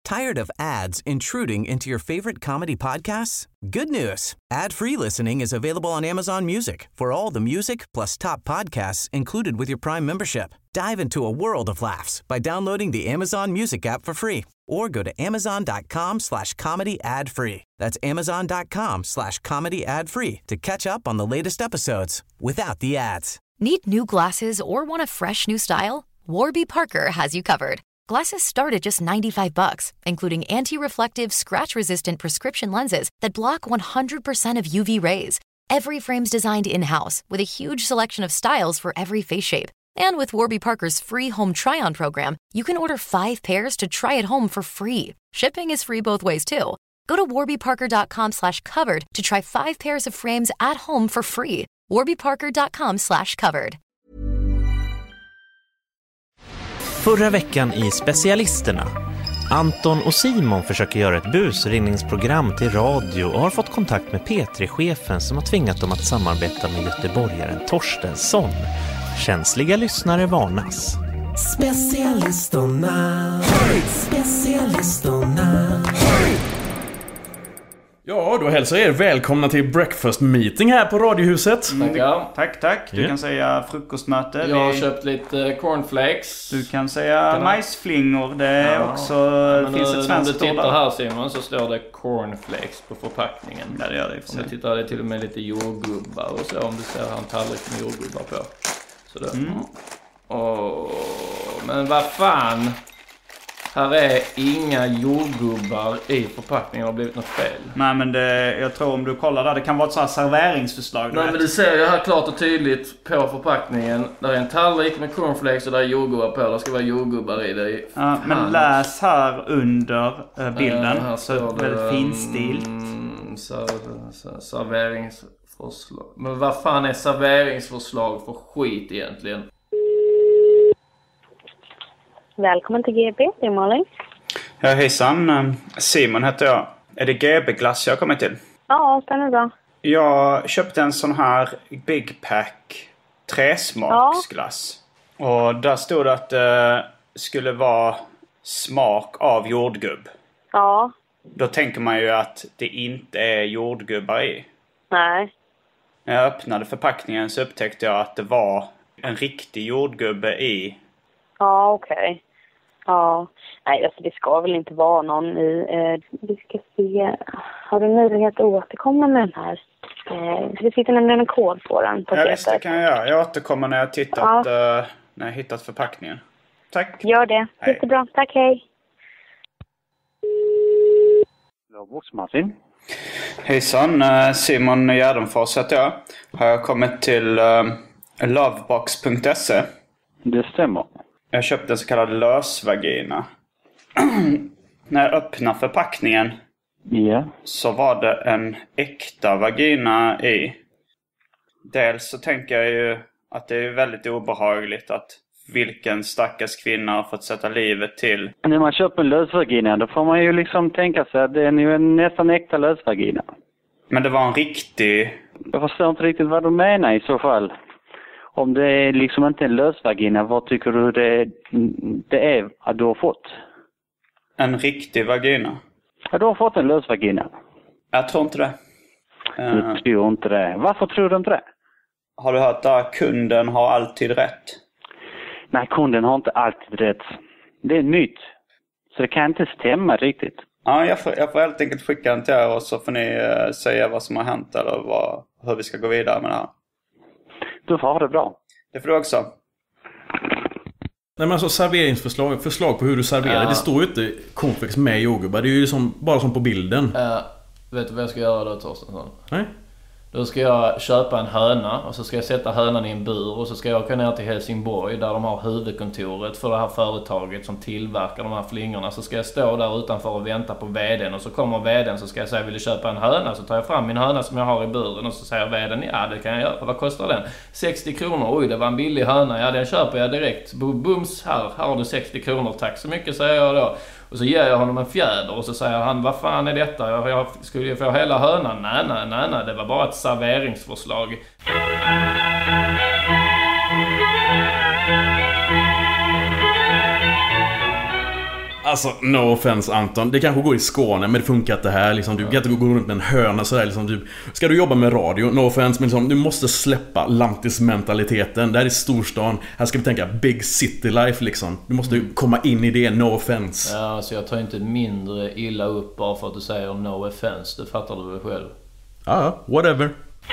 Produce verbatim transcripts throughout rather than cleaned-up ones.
Tired of ads intruding into your favorite comedy podcasts? Good news. Ad-free listening is available on Amazon Music for all the music plus top podcasts included with your Prime membership. Dive into a world of laughs by downloading the Amazon Music app for free or go to amazon.com slash comedy ad free. That's amazon.com slash comedy ad free to catch up on the latest episodes without the ads. Need new glasses or want a fresh new style? Warby Parker has you covered. Glasses start at just ninety-five bucks, including anti-reflective, scratch-resistant prescription lenses that block one hundred percent of U V rays. Every frame's designed in-house with a huge selection of styles for every face shape. And with Warby Parker's free home try-on program, you can order five pairs to try at home for free. Shipping is free both ways, too. Go to warbyparker.com slash covered to try five pairs of frames at home for free. warbyparker.com slash covered. Förra veckan i Specialisterna. Anton och Simon försöker göra ett busringningsprogram till radio och har fått kontakt med P tre-chefen som har tvingat dem att samarbeta med göteborgaren Torstensson. Känsliga lyssnare varnas. Specialisterna. Specialisterna. Ja, då hälsar jag er välkomna till breakfast meeting här på Radiohuset. Mm, Tackar. Tack, tack. Du Ja. kan säga frukostmöte. Jag har Vi- köpt lite cornflakes. Du kan säga Kan- majsflingor. Det är Ja. också Men finns nu, ett när du svenskt ord tittar där. här, Simon, så står det cornflakes på förpackningen. Ja, det gör det i och för Så sig. jag tittar, det är till och med lite jordgubbar och så, om du ser här en tallrik med jordgubbar på. Så det. Mm. Åh, men vad fan? Här är inga jordgubbar i förpackningen. Har blivit något fel. Nej, men det, jag tror om du kollar där, det kan vara ett sånt här serveringsförslag. du Nej, vet. men du ser ju här klart och tydligt på förpackningen. Där är en tallrik med cornflakes och där är jordgubbar på. Där ska vara jordgubbar i det. Ja, men läs här under eh, bilden. Ja, här så står det, väldigt finstilt. mm, ser- ser- serveringsförslag. Men vad fan är serveringsförslag för skit egentligen? Välkommen till G B, det är Malin. Ja, hejsan. Simon heter jag. Är det G B-glass jag har kommit till? Ja, stämmer bra. Jag köpte en sån här Big Pack träsmaksglass. Och där stod det att det skulle vara smak av jordgubb. Ja, Då tänker man ju att det inte är jordgubbar i. nej. När jag öppnade förpackningen så upptäckte jag att det var en riktig jordgubbe i. Ja, okej. Ja, nej alltså det ska väl inte vara någon i. Eh, vi ska se. Har du möjlighet att återkomma med den här? Eh, det sitter nämligen en kod på den. På Ja, visst, det köpet. kan jag göra. Jag återkommer när jag tittat, eh, när jag hittat förpackningen. Tack. Gör det. Hej. Jättebra. Tack, hej. Martin. Hejsan, eh, Simon Gärdenfors heter jag. Har jag kommit till eh, lovebox punkt se. Det stämmer. Jag köpte en så kallad lösvagina. När jag öppnade förpackningen Ja. så var det en äkta vagina i. Dels så tänker jag ju att det är väldigt obehagligt att vilken stackars kvinna har fått sätta livet till. När man köper en lösvagina då får man ju liksom tänka sig att det är ju en nästan äkta lösvagina. Men det var en riktig... Jag förstår inte riktigt vad du menar i så fall. Om det är liksom inte en lösvagina, vad tycker du det, det är att du har fått? En riktig vagina. Ja, du har fått en lösvagina. Jag tror inte det. Du Eh, tror inte det. Varför tror du inte det? har du hört att kunden har alltid rätt? Nej, kunden har inte alltid rätt. Det är en myt. Så det kan inte stämma riktigt. Ja, jag får, jag får helt enkelt skicka den till er och så får ni eh, säga vad som har hänt eller vad, hur vi ska gå vidare med det här. Du får ha det bra. Det får du också. Nej, men alltså serveringsförslag, förslag på hur du serverar. Ja. Det står ju inte cornflakes med jordgubbar. Det är ju som, bara som på bilden. Uh, vet du vad jag ska göra då, Torstensson? Nej? Då ska jag köpa en höna och så ska jag sätta hönan i en bur och så ska jag åka ner till Helsingborg där de har huvudkontoret för det här företaget som tillverkar de här flingorna. Så ska jag stå där utanför och vänta på vdn och så kommer vdn så ska jag säga vill du köpa en höna? Så tar jag fram min höna som jag har i buren och så säger vdn ja det kan jag göra. Vad kostar den? sextio kronor. Oj det var en billig höna. Ja den köper jag direkt. Bums här, här har du sextio kronor. Tack så mycket säger jag då. Och så ger jag honom en fjäder och så säger han vad fan är detta? Jag, jag skulle ju få hela hönan. Nej, nej, nej, nej. Det var bara ett serveringsförslag. Alltså, no offense Anton. Det kanske går i Skåne, men det funkar inte här liksom. Du kan inte gå runt med en hörna sådär liksom. Du, ska du jobba med radio, no offense, men liksom, du måste släppa lantismentaliteten. Det här är storstan. Här ska vi tänka big city life liksom. Du måste mm. komma in i det, no offense. Ja, alltså jag tar inte mindre illa upp bara för att du säger no offense. Det fattar du väl själv? Ja, ah, whatever.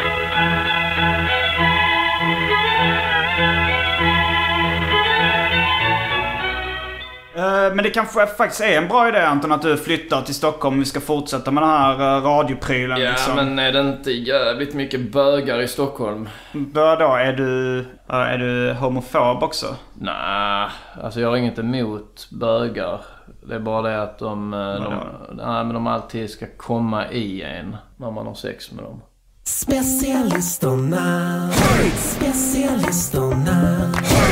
Men det kanske faktiskt är en bra idé, Anton, att du flyttar till Stockholm om vi ska fortsätta med den här radioprylen. Ja, liksom. Men är det inte jävligt mycket bögar i Stockholm? Bör då, är du, är du homofob också? Nej, alltså jag har inget emot bögar. Det är bara det att de, de, nej, men de alltid ska komma i en när man har sex med dem. Specialisterna, specialisterna.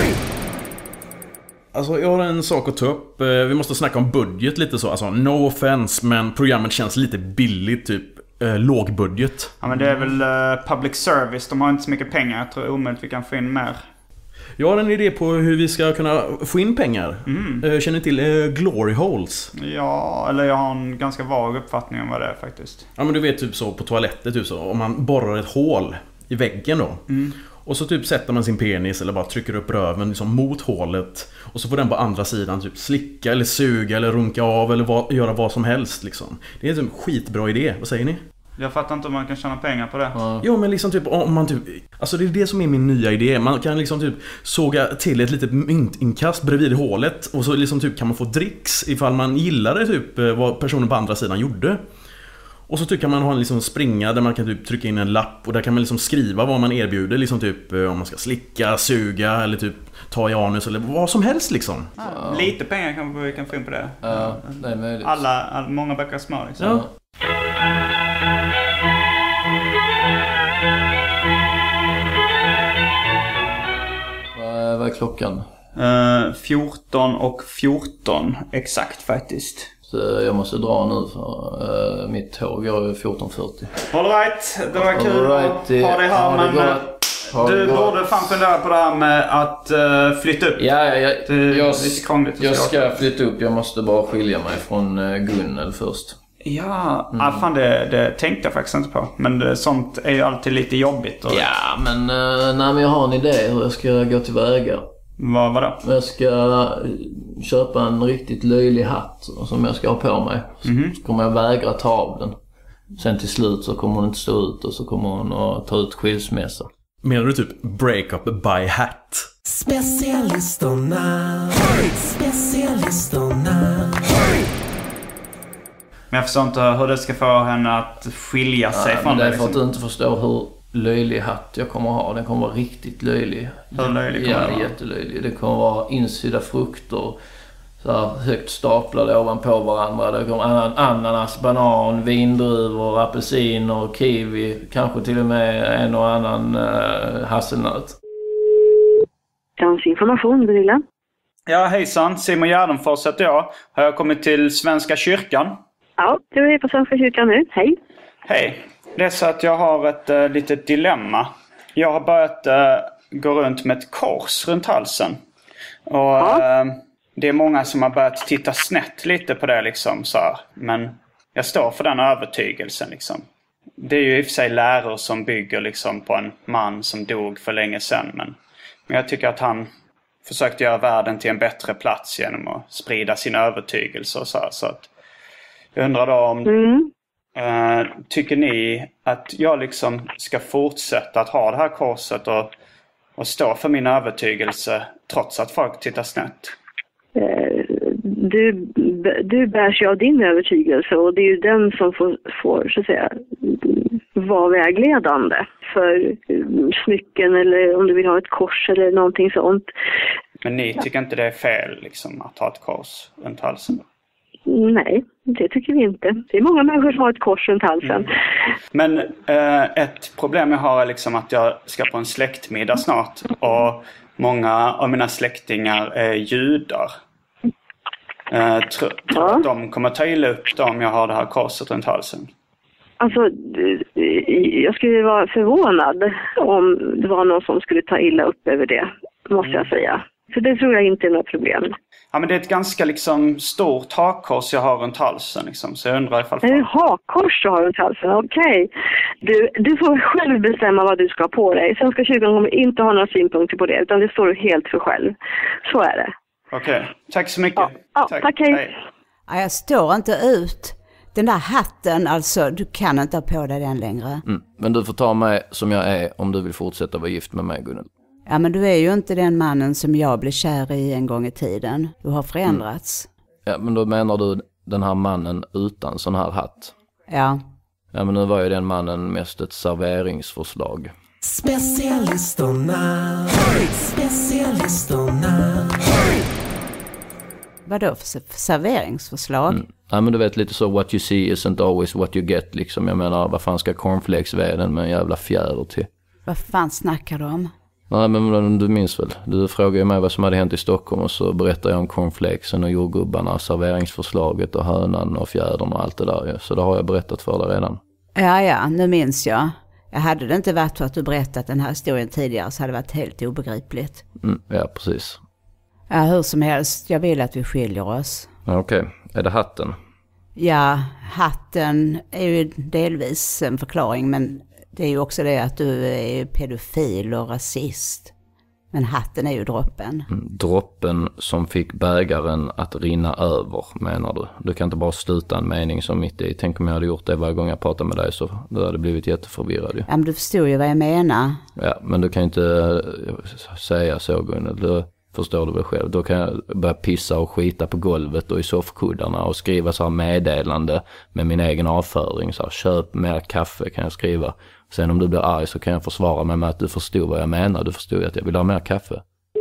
Alltså jag har en sak att ta upp. Vi måste snacka om budget lite så. Alltså no offense, men programmet känns lite billigt, typ eh, låg budget. Ja, men det är väl uh, public service. De har inte så mycket pengar. Jag tror omöjligt vi kan få in mer. Jag har en idé på hur vi ska kunna få in pengar. Mm. uh, Känner ni till uh, glory holes? Ja, eller jag har en ganska vag uppfattning om vad det är faktiskt. Ja, men du vet typ så på toaletter typ så. Om man borrar ett hål i väggen då. Mm. Och så typ sätter man sin penis eller bara trycker upp röven liksom mot hålet. Och så får den på andra sidan typ slicka eller suga eller runka av eller vad, göra vad som helst liksom. Det är en skitbra idé, vad säger ni? Jag fattar inte om man kan tjäna pengar på det. Ja, jo, men liksom typ om man typ, alltså det är det som är min nya idé. Man kan liksom typ såga till ett litet myntinkast bredvid hålet. Och så liksom typ kan man få dricks ifall man gillade typ vad personen på andra sidan gjorde. Och så typ kan man ha en liksom springa där man kan typ trycka in en lapp. Och där kan man liksom skriva vad man erbjuder. Liksom typ om man ska slicka, suga eller typ ta i anus eller vad som helst liksom. Ja, lite pengar kan vi kan få in på det. Ja, det är möjligt. Alla, all, många böcker små liksom. Ja. Vad, vad är klockan? Uh, fjorton och fjorton exakt faktiskt. Så jag måste dra nu för uh, mitt tåg går ju fjorton fyrtio. All right, det var kul right, att ha dig här, men du borde fan fundera på det här med att uh, flytta upp. Ja, ja, ja. Det är jag, lite krångligt. Jag ska flytta upp, jag måste bara skilja mig från uh, Gunnel först. Ja, mm. ah, fan det, det tänkte jag faktiskt inte på. Men det, sånt är ju alltid lite jobbigt. Och... Ja, men, uh, nej, men jag har en idé hur jag ska gå tillväga. Vad var det? Jag ska köpa en riktigt löjlig hatt som jag ska ha på mig. Mm-hmm. Så kommer jag vägra ta av den. Sen till slut så kommer hon inte stå ut och så kommer hon att ta ut skilsmässa. Menar du typ break-up by hat? Specialisterna, specialisterna. Men jag förstår inte hur det ska få henne att skilja sig ja, från det. det. Det är för att du inte förstår hur löjlig hatt jag kommer ha. Den kommer vara riktigt löjlig. Hur löjlig kommer ja, den vara? Jättelöjlig. Det kommer vara insydda frukter så här högt staplade ovanpå varandra. Det kommer ananas, banan, vindruvor, apelsiner, kiwi, kanske till och med en och annan uh, hasselnöt. Dansinformation, Gunilla. Ja, hejsan. Simon Gärdenfors heter jag. Har jag kommit till Svenska kyrkan? Ja, du är på Svenska kyrkan nu. Hej. Hej. Det är så att jag har ett uh, litet dilemma. Jag har börjat uh, gå runt med ett kors runt halsen. Och ja. uh, det är många som har börjat titta snett lite på det liksom så här. Men jag står för den övertygelsen liksom. Det är ju i och för sig läror som bygger liksom på en man som dog för länge sedan. Men, men jag tycker att han försökte göra världen till en bättre plats genom att sprida sin övertygelse och så här. Så att jag undrar då om... Mm. Uh, tycker ni att jag liksom ska fortsätta att ha det här korset och, och stå för min övertygelse trots att folk tittar snett? Uh, du, du bärs ju av din övertygelse och det är ju den som får, får så att säga vara vägledande för smycken eller om du vill ha ett kors eller någonting sånt. Men ni tycker inte det är fel liksom att ha ett kors runt halsen? Nej, det tycker vi inte. Det är många människor som har ett kors runt halsen. Mm. Men eh, ett problem jag har är liksom att jag ska på en släktmiddag snart. Och många av mina släktingar är judar. Eh, tror ja. att de kommer ta illa upp då om jag har det här korset runt halsen? Alltså, jag skulle vara förvånad om det var någon som skulle ta illa upp över det, måste jag säga. Så det tror jag inte är något problem. Ja, men det är ett ganska liksom stort hakkors jag har runt halsen liksom, så jag undrar ifall... Är det hakkors du har runt halsen? Okej. Okay. Du, du får själv bestämma vad du ska ha på dig. Svenska kyrkan kommer inte ha några synpunkter på det, utan det står du helt för själv. Så är det. Okej, okay. Tack så mycket. Ja, ja tack. tack hej. hej. Ja, jag står inte ut. Den där hatten, alltså, du kan inte ha på dig den längre. Mm. Men du får ta mig som jag är om du vill fortsätta vara gift med mig, Gunnel. Ja, men du är ju inte den mannen som jag blev kär i en gång i tiden. Du har förändrats. Mm. Ja, men då menar du den här mannen utan sån här hatt? Ja. Ja, men nu var ju den mannen mest ett serveringsförslag. Specialisterna, specialisterna. Vadå för serveringsförslag? Mm. Ja, men du vet lite så, what you see isn't always what you get liksom. Jag menar, vad fan ska cornflakes-veden med en jävla fjäder till? Vad fan snackar du om? Nej, men du minns väl. Du frågade ju mig vad som hade hänt i Stockholm och så berättade jag om cornflakesen och jordgubbarna, serveringsförslaget och hönan och fjädern och allt det där. Så det har jag berättat för dig redan. Ja, ja, nu minns jag. Jag hade det inte varit för att du berättat den här historien tidigare så hade det varit helt obegripligt. Mm, ja, precis. Ja, hur som helst. Jag vill att vi skiljer oss. Ja, okej. Okay. Är det hatten? Ja, hatten är ju delvis en förklaring, men det är ju också det att du är pedofil och rasist. Men hatten är ju droppen. Mm, droppen som fick bägaren att rinna över, menar du? Du kan inte bara sluta en mening som mitt i. Tänk om jag hade gjort det varje gång jag pratar med dig så du hade blivit jätteförvirrad. Ja, men du förstår ju vad jag menar. Ja, men du kan inte säga så, Gunnel. Du förstår du väl själv. Då kan jag börja pissa och skita på golvet och i soffkuddarna och skriva så här meddelande med min egen avföring. Så här, köp mer kaffe kan jag skriva. Sen om du blir arg så kan jag försvara mig med att du förstod vad jag menar. Du förstod ju att jag vill ha mer kaffe.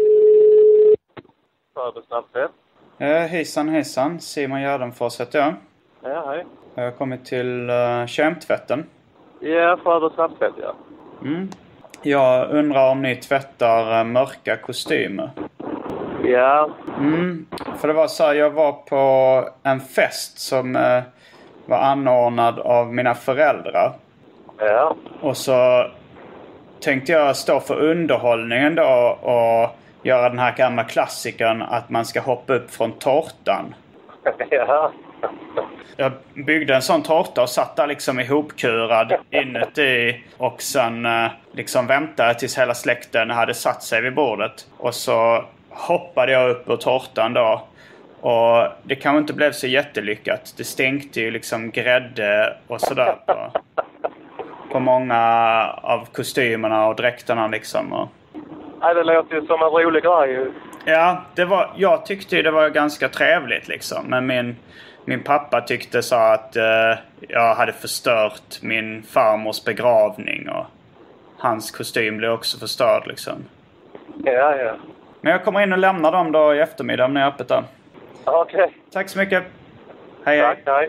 Uh, hejsan, hejsan. Simon Gärdenfors heter jag. Ja, hej. Jag har kommit till uh, kemtvätten. Ja, Fader Snabbfält, ja. Mm. Jag undrar om ni tvättar uh, mörka kostymer. Ja. Mm. För det var så här, jag var på en fest som uh, var anordnad av mina föräldrar. Ja. Och så tänkte jag stå för underhållningen då och göra den här gamla klassikern att man ska hoppa upp från tårtan. Ja. Jag byggde en sån tårta och satt där liksom ihopkurad inuti och sen liksom väntade tills hela släkten hade satt sig vid bordet. Och så hoppade jag upp ur tårtan då. Och det kanske inte blev så jättelyckat. Det stänkte ju liksom grädde och sådär på, på många av kostymerna och dräkterna liksom. Och... Nej, det låter ju som en rolig grej. Ja, det var, jag tyckte ju det var ganska trevligt liksom. Men min, min pappa tyckte så att eh, jag hade förstört min farmors begravning. Och hans kostym blev också förstörd liksom. Ja, ja. Men jag kommer in och lämnar dem då i eftermiddag när jag är öppet där. Okej. Okay. Tack så mycket. Hej, Tack, hej.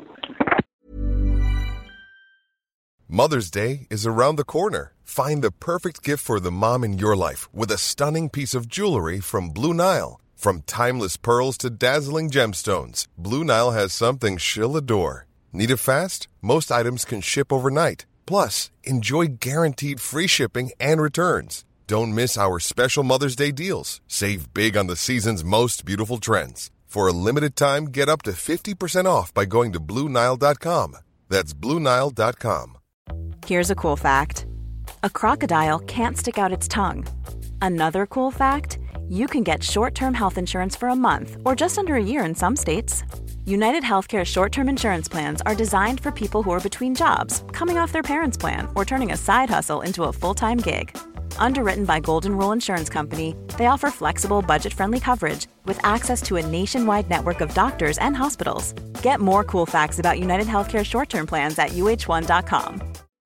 Mother's Day is around the corner. Find the perfect gift for the mom in your life with a stunning piece of jewelry from Blue Nile. From timeless pearls to dazzling gemstones, Blue Nile has something she'll adore. Need it fast? Most items can ship overnight. Plus, enjoy guaranteed free shipping and returns. Don't miss our special Mother's Day deals. Save big on the season's most beautiful trends. For a limited time, get up to fifty percent off by going to Blue Nile dot com. That's Blue Nile dot com. Here's a cool fact. A crocodile can't stick out its tongue. Another cool fact, you can get short-term health insurance for a month or just under a year in some states. United Healthcare short-term insurance plans are designed for people who are between jobs, coming off their parents' plan, or turning a side hustle into a full-time gig. Underwritten by Golden Rule Insurance Company, they offer flexible, budget-friendly coverage with access to a nationwide network of doctors and hospitals. Get more cool facts about United Healthcare short-term plans at U H one dot com.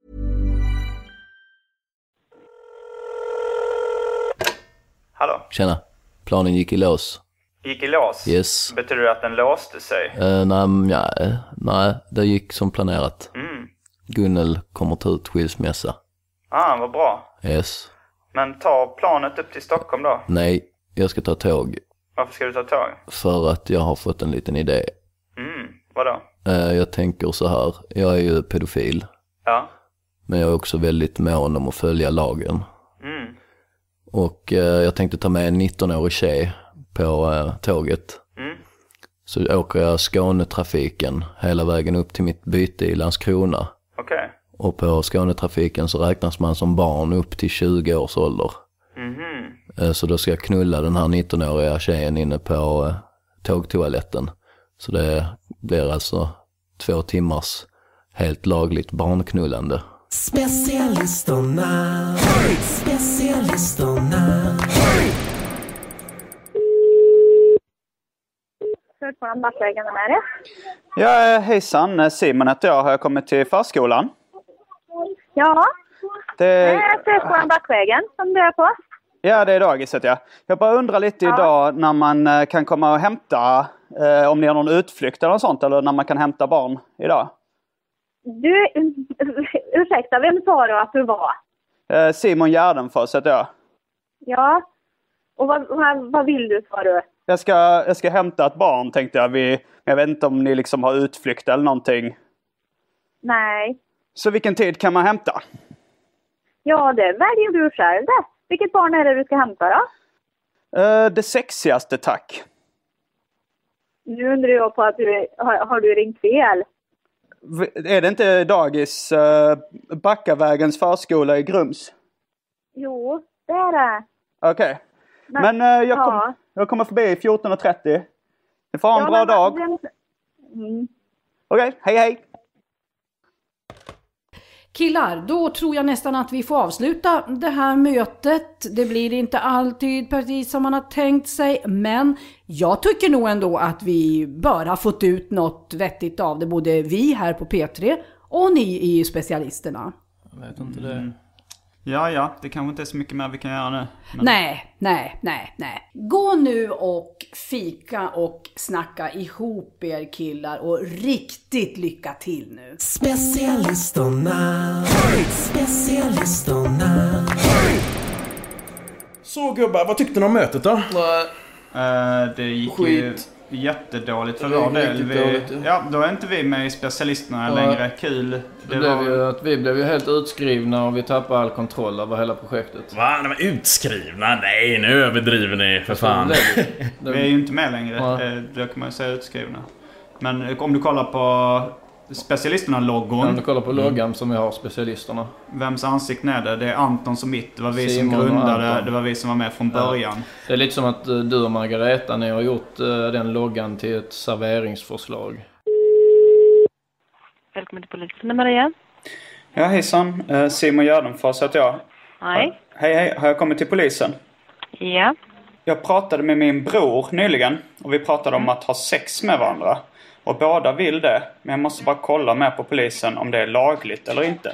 Hallå? Tjena. Planen gick i lås. Gick i lås? Yes. Betyder det att den låste sig? Uh, nej, ja, nej, det gick som planerat. Mm. Gunnel kommer ta ut skilsmässa. Ah, vad bra. Yes. Men ta planet upp till Stockholm då? Nej, jag ska ta tåg. Varför ska du ta tåg? För att jag har fått en liten idé. Mm, vadå? Uh, jag tänker så här, jag är ju pedofil. Ja. Men jag är också väldigt mån om att följa lagen. Mm. Och eh, jag tänkte ta med en nittonårig tjej på eh, tåget. Mm. Så åker jag Skånetrafiken hela vägen upp till mitt byte i Landskrona. Okej. Okay. Och på Skånetrafiken så räknas man som barn upp till tjugo års ålder. Mhm. Eh, så då ska jag knulla den här nittonåriga tjejen inne på eh, tågtoaletten. Så det blir alltså två timmars helt lagligt barnknullande. Specialisterna, specialisterna. Förskolan Backvägen, vem är det? Ja, hejsan. Simon heter jag. Har jag kommit till förskolan? Ja, Det... det är Förskolan Backvägen som du är på. Ja, det är dagiset, ja. Jag bara undrar lite Ja. idag när man eh, kan komma och hämta, eh, om ni har någon utflykt eller något sånt, eller när man kan hämta barn idag. Du, ursäkta, vem sa du att du var? Eh, Simon Gärdenfors heter jag. Ja, och vad, vad, vad vill du, sa du? Jag ska, jag ska hämta ett barn, tänkte jag. Vi, jag vet inte om ni liksom har utflykt eller någonting. Nej. Så vilken tid kan man hämta? Ja, det väljer du själv det. Vilket barn är det du ska hämta då? Eh, det sexigaste, tack. Nu undrar jag på att du, har, har du ringt fel? V- är det inte dagis eh, Backavägens förskola i Grums? Jo, det är det. Okej. Okay. Men, men eh, jag, kom, ja. jag kommer förbi fjorton och trettio. Ni får ha en Ja, bra men, dag. Den... Mm. Okej, okay, hej hej. Killar, då tror jag nästan att vi får avsluta det här mötet. Det blir inte alltid precis som man har tänkt sig, men jag tycker nog ändå att vi bör ha fått ut något vettigt av det, både vi här på P tre och ni i specialisterna. Jag vet inte det. Mm. Ja, ja, det kanske inte är så mycket mer vi kan göra nu. Men... Nej, nej, nej, nej. Gå nu och fika och snacka ihop er killar och riktigt lycka till nu. Specialisterna, specialisterna. Så gubbar, vad tyckte ni om mötet då? Uh, det gick Skit. ju jättedåligt för Det vår gick del. riktigt Vi, dåligt, ja. ja, då är inte vi med i specialisterna Ja. längre. Kul. Det Det blev var... ju att vi blev ju helt utskrivna och vi tappade all kontroll över hela projektet. Va? Nej, men utskrivna? Nej, nu överdriver ni för fan. vi. vi är ju inte med längre. Ja. Då kan man ju säga utskrivna. Men om du kollar på specialisterna-loggon. Om du kollar på loggan mm. som vi har specialisterna. Vems ansikten är det? Det är Antons och mitt. Det var vi Simon som grundade. Det var vi som var med från början. Ja. Det är lite som att du och Margareta, ni har gjort uh, den loggan till ett serveringsförslag. Välkommen till polisen, Maria. Ja, hejsan. Simon Gärdenfors heter jag. Hej. Hej, hej. Har jag kommit till polisen? Ja. Jag pratade med min bror nyligen. Och vi pratade om att ha sex med varandra. Och båda vill det. Men jag måste bara kolla med på polisen om det är lagligt eller inte.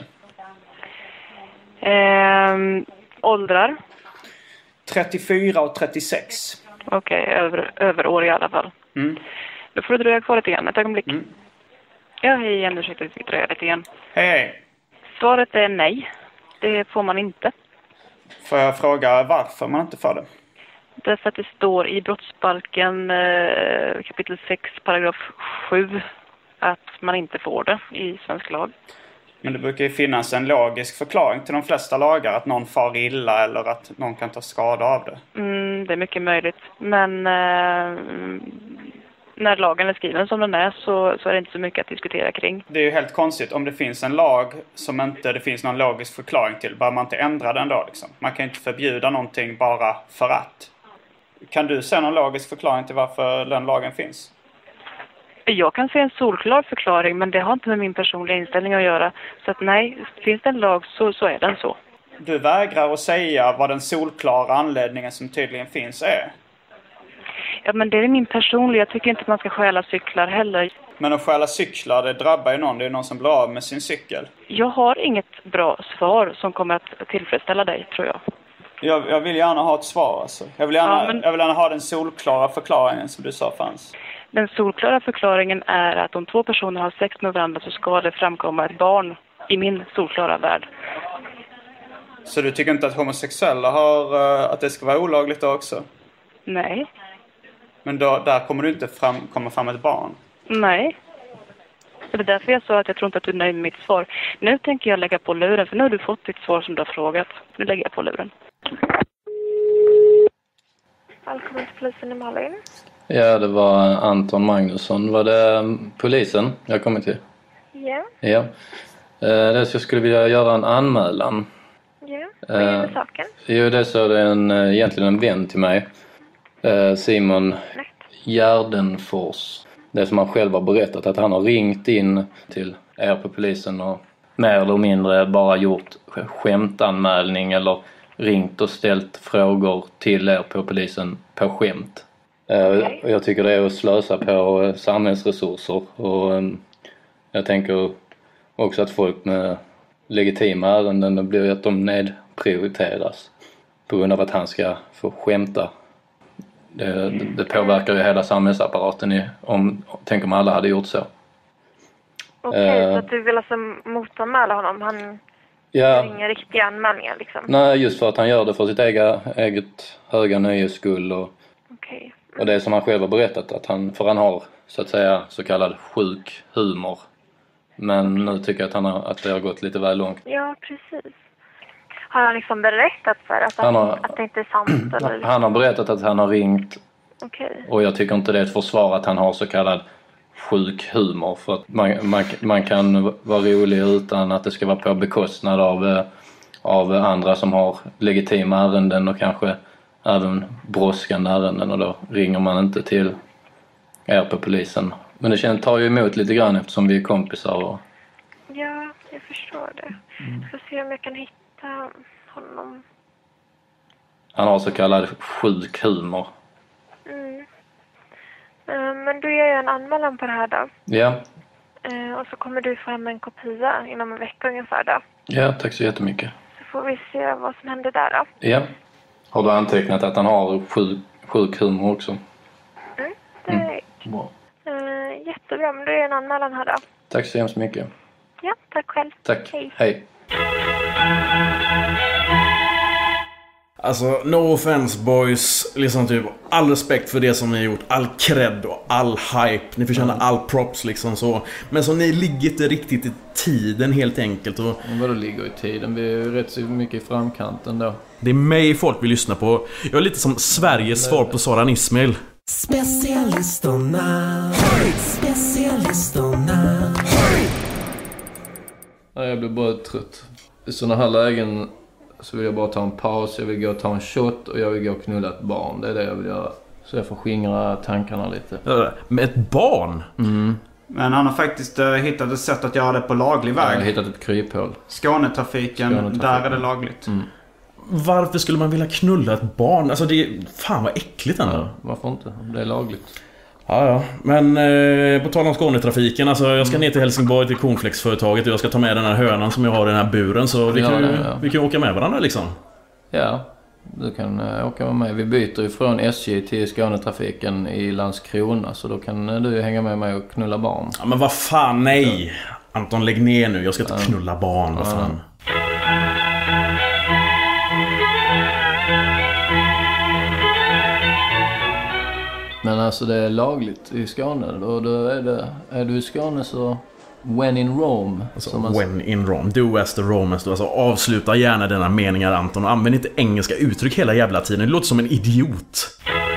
Ehm, åldrar? trettiofyra och trettiosex. Okej, okay, över, över år i alla fall. Mm. Då får du dröja kvar lite grann, ett ögonblick. Mm. Ja, hej igen. Ursäkta, vi fick dröja lite igen. Hej, hej. Svaret är nej. Det får man inte. Får jag fråga varför man inte får det? Därför att det står i brottsbalken eh, kapitel sex, paragraf sju att man inte får det i svensk lag. Men det brukar ju finnas en logisk förklaring till de flesta lagar. Att någon far illa eller att någon kan ta skada av det. Mm, det är mycket möjligt. Men eh, när lagen är skriven som den är så, så är det inte så mycket att diskutera kring. Det är ju helt konstigt om det finns en lag som inte det finns någon logisk förklaring till. Bara man inte ändrar den då liksom. Man kan inte förbjuda någonting bara för att. Kan du säga någon logisk förklaring till varför den lagen finns? Jag kan se en solklar förklaring, men det har inte med min personliga inställning att göra. Så att nej, finns det en lag så, så är den så. Du vägrar att säga vad den solklara anledningen som tydligen finns är. Ja, men det är min personliga. Jag tycker inte att man ska stjäla cyklar heller. Men att stjäla cyklar, det drabbar ju någon. Det är någon som blir av med sin cykel. Jag har inget bra svar som kommer att tillfredsställa dig, tror jag. Jag, jag vill gärna ha ett svar alltså. Jag vill gärna, ja, men... jag vill gärna ha den solklara förklaringen som du sa fanns. Den solklara förklaringen är att om två personer har sex med varandra så ska det framkomma ett barn i min solklara värld. Så du tycker inte att homosexuella har, uh, att det ska vara olagligt då också? Nej. Men då, där kommer du inte fram, komma fram ett barn? Nej. Det är därför jag sa att jag tror inte att du är nöjd med mitt svar. Nu tänker jag lägga på luren, för nu har du fått ditt svar som du har frågat. Nu lägger jag på luren. Välkommen till polisen i Malin. Ja, det var Anton Magnusson. Var det polisen jag kom till? Ja. Ja. Eh, det så jag skulle vilja göra en anmälan. Ja, vad är det saken? Jo, det är så det är en, egentligen en vän till mig. Eh, Simon Gärdenfors. Det som han själv har berättat, att han har ringt in till er på polisen och mer eller mindre bara gjort skämtanmälning eller ringt och ställt frågor till er på polisen på skämt. Okay. Och jag tycker det är att slösa på samhällsresurser och jag tänker också att folk med legitima ärenden blir att de nedprioriteras på grund av att han ska få skämta. Det, det påverkar ju hela samhällsapparaten i, om, tänk om alla hade gjort så. Okej, okay, uh, så att du vill alltså motanmäla honom? Han ja, har inga riktiga anmälningar liksom? Nej, just för att han gör det för sitt ega, eget höga nöjes skull. Och, okay. mm. och det som han själv har berättat, att han, för han har så att säga så kallad sjuk humor. Men nu tycker jag att, han har, att det har gått lite väl långt. Ja, precis. Har han liksom berättat för att, han har, att det inte är sant? Eller? Han har berättat att han har ringt. Okay. Och jag tycker inte det är ett försvar att han har så kallad sjuk humor. För att man, man, man kan vara rolig utan att det ska vara på bekostnad av, av andra som har legitima ärenden och kanske även brådskande ärenden. Och då ringer man inte till er på polisen. Men det känns, tar ju emot lite grann eftersom vi är kompisar. Och... Ja, jag förstår det. Jag får se om jag kan hitta honom. Han har så kallad sjuk humor. Mm. Uh, men då gör jag en anmälan på det här då. Ja. Uh, och så kommer du få hem en kopia inom en vecka ungefär då. Ja, tack så jättemycket. Så får vi se vad som händer där då. Ja. Har du antecknat att han har sjuk, sjuk humor också? Mm, det är mm. Bra. Uh, jättebra, men då gör jag en anmälan här då. Tack så hemskt mycket. Ja, tack själv. Tack. Hej. Hej. Alltså, no offense boys, liksom typ all respekt för det som ni har gjort, all cred och all hype, ni förtjänar all props liksom så. Men så ni ligger inte riktigt i tiden helt enkelt. Och... Men vadå ligger i tiden? Vi är ju rätt så mycket i framkanten då. Det är mig folk vill lyssna på. Jag är lite som Sveriges svar på Soran Ismail. Specialisterna, specialisterna. Ja, jag blir bara trött. I sådana här lägen så vill jag bara ta en paus, jag vill gå och ta en shot och jag vill gå och knulla ett barn. Det är det jag vill göra. Så jag får skingra tankarna lite. Ja, med ett barn? Mm. Men han har faktiskt uh, hittat ett sätt att göra det på laglig väg. Jag har hittat ett kryphål. Skånetrafiken, Skånetrafiken. Där är det lagligt. Mm. Varför skulle man vilja knulla ett barn? Alltså det är fan vad äckligt ändå. Ja, varför inte? Det är lagligt. Ja, ja. Men eh, på tal om Skånetrafiken, alltså jag ska ner till Helsingborg till Cornflakesföretaget och jag ska ta med den här hönan som jag har i den här buren, så vi kan ju, ja, ja. vi kan ju åka med varandra liksom. Ja, du kan uh, åka med mig. Vi byter ifrån S J till Skånetrafiken i Landskrona, så då kan uh, du hänga med mig och knulla barn. Ja, men vad fan, nej! Ja. Anton, lägg ner nu. Jag ska inte knulla barn, vad fan. Ja. Men alltså det är lagligt i Skåne. Och då är, det, är du i Skåne så when in Rome. Alltså, man... When in Rome. Do as the Romans. Alltså, avsluta gärna denna meningar, Anton. Och använd inte engelska uttryck hela jävla tiden. Det låter som en idiot.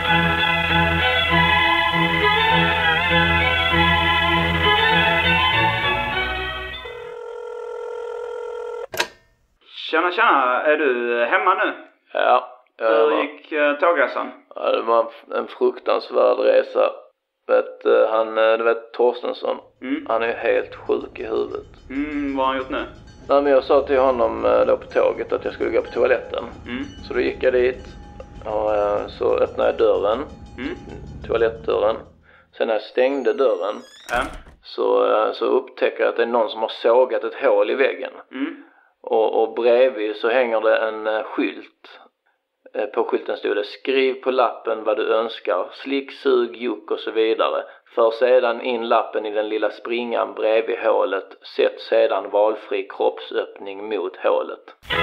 Tjena, tjena. Är du hemma nu? Ja. Hur gick uh, tågresan? Ja, det var en fruktansvärd resa. Vet, uh, han, du vet Torstensson, mm. han är helt sjuk i huvudet. Mm, vad har han gjort nu? Nej, men jag sa till honom uh, då på tåget att jag skulle gå på toaletten. Mm. Så då gick jag dit och uh, så öppnade jag dörren, mm. toalettdörren. Sen när jag stängde dörren mm. så, uh, så upptäcker jag att det är någon som har sågat ett hål i väggen. Mm. Och, och bredvid så hänger det en uh, skylt. På skylten stod det: skriv på lappen vad du önskar, slick, sug, juck och så vidare. För sedan in lappen i den lilla springan bredvid hålet. Sätt sedan valfri kroppsöppning mot hålet.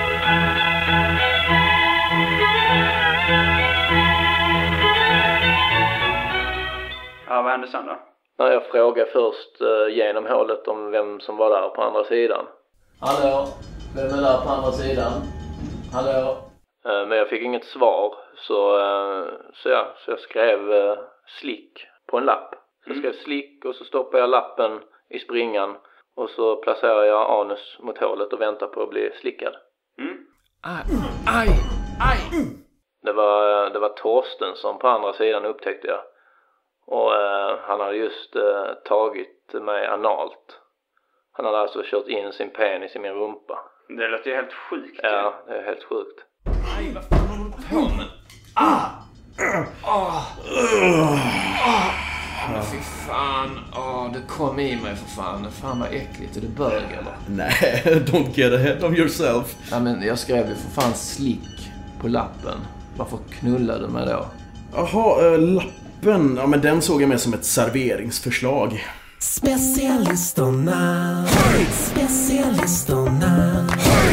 Ja, vad hände sen då? När jag frågade först uh, genom hålet om vem som var där på andra sidan. Hallå, vem är där på andra sidan? Hallå? Men jag fick inget svar, Så, uh, så, ja, så jag skrev uh, slick på en lapp. Så jag skrev slick och så stoppade jag lappen i springan. Och så placerade jag anus mot hålet och väntade på att bli slickad. Mm. Aj, aj, aj! Det var, det var Torsten som på andra sidan upptäckte jag. Och eh, han hade just eh, tagit mig analt. Han hade alltså kört in sin penis i min rumpa. Det låter ju helt sjukt. Ja, det är helt sjukt. Aj, vad fan håller du på med? Ah! Ah! Ah! Men fy fan, åh, det kom i mig för fan. Fan vad äckligt, är det bög eller? Nej, don't get ahead of yourself. Ja, men jag skrev ju för fan slick på lappen. Varför knullade du mig då? Jaha, äh, lappen. Ja, men den såg jag med som ett serveringsförslag. Specialisterna. Specialisterna.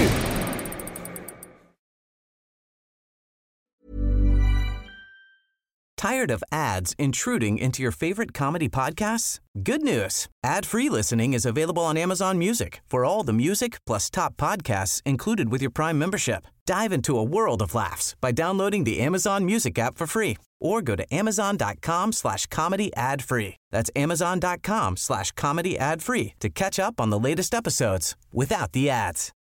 Tired of ads intruding into your favorite comedy podcasts? Good news. Ad-free listening is available on Amazon Music for all the music plus top podcasts included with your Prime membership. Dive into a world of laughs by downloading the Amazon Music app for free or go to amazon.com slash comedy ad free. That's amazon.com slash comedy ad free to catch up on the latest episodes without the ads.